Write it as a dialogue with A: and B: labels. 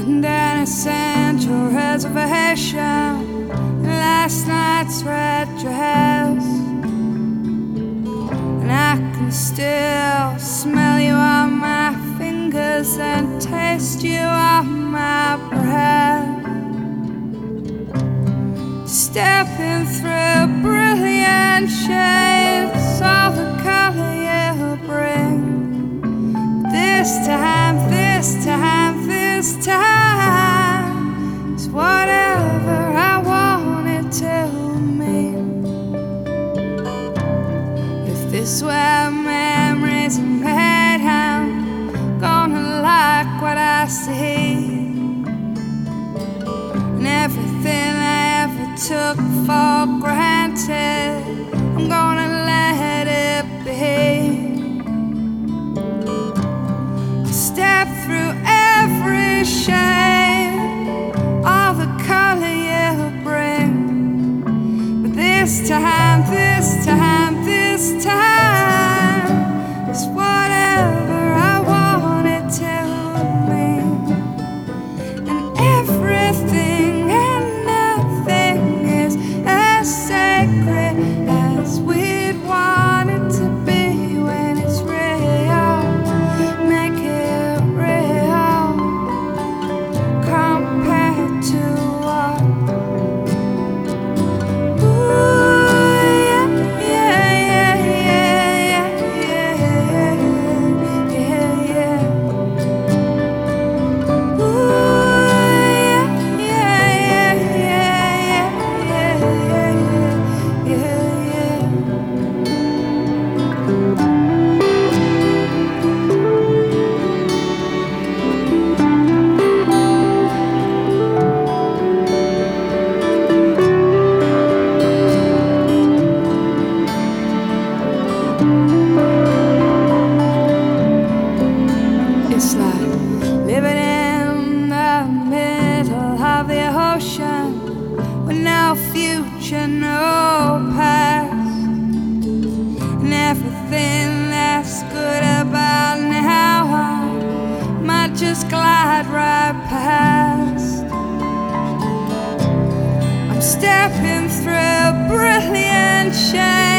A: Under a central reservation, last night's red dress, and I can still smell you on my fingers and taste you on my breath. Stepping through brilliant shades, all the color you bring. This time, this time, this time is whatever I want it to mean. If this were memories are made, I'm gonna like what I see. And everything I ever took for granted, I'm gonna let it be. Step through every shade, all the color you bring. But this time, this time, this time is whatever I want it to mean. And everything and nothing is as sacred as we'd want it to be when it's real. Make it real compared to what? Ooh, yeah, yeah, yeah, yeah, yeah, yeah, yeah. Ooh, yeah, yeah, yeah, yeah, yeah, yeah, yeah. It's like living in the middle of the ocean with no future, no past, and everything that's good about now I might just glide right past. I'm stepping through brilliant shades,